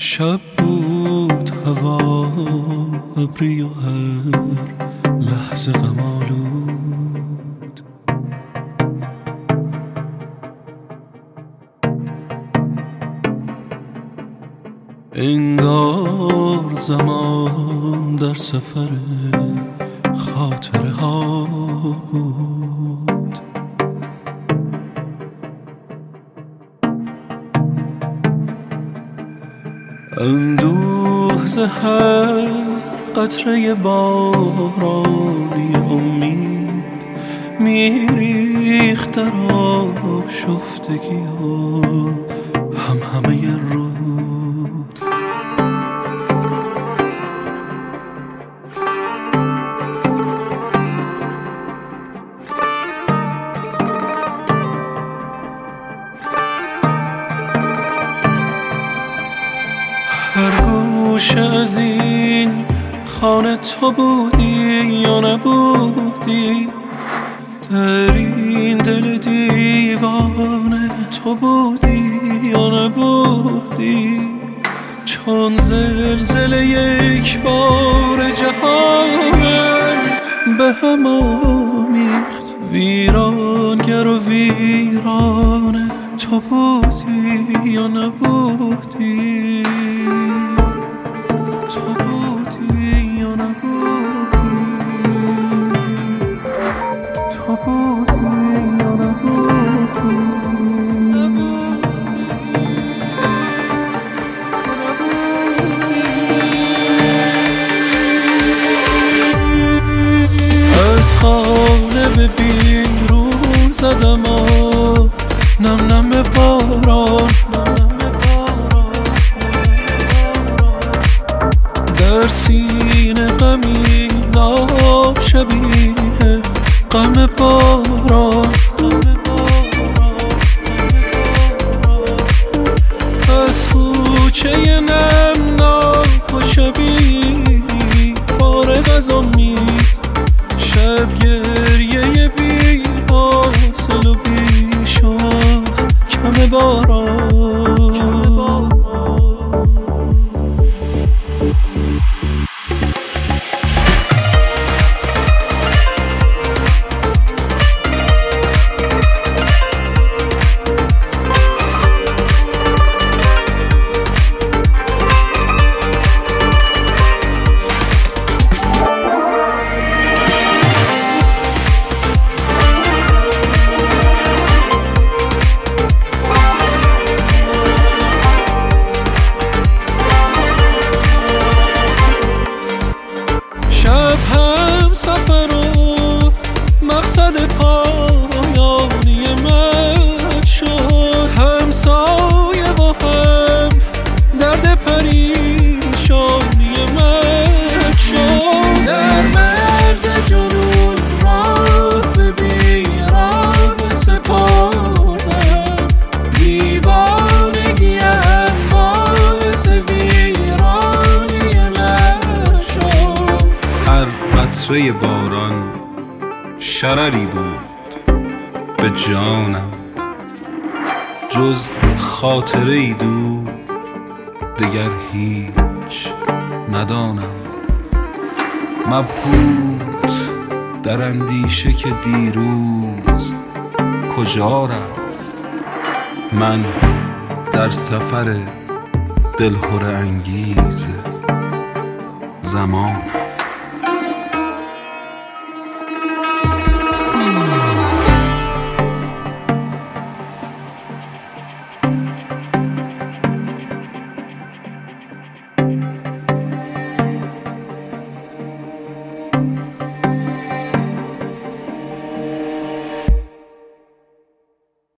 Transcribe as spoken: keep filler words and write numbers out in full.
شب بود هوا ابری و هر لحظه غم آلود. انگار زمان در سفر خاطره ها بود. اندوه ز هر قطره بارانی امید میریخت در آشفتگی ها هم همه رود. هر گوشه از این خانه تو بودی یا نبودی، در این دل دیوانه تو بودی یا نبودی. چون زلزله یک بار جهان به هم آمیخت، ویرانگر و ویرانه تو بودی یا نبودی. تو بودی یا نبودی. تو بودی یا نبودی. از خانه به بیرون زدم آب نم نم باران، در سینه غمی ناب شبیه غم باران. از کوچه نمناک و شبیه فارغ از امید، شب گریه بی حاصل و بی شاه کم باران. سفر و مقصد پایانی من شد، همسایه با هم درد پریشانی من شد. در مرز جنون راه به بیراه سپردم، دیوانگیم باعث ویرانی من شد. هر قطره باران شرری بود به جانم، جز خاطره ای دور دگر هیچ ندانم. مبهوت در اندیشه که دیروز کجا رفت، من در سفر دلهره انگیز زمان.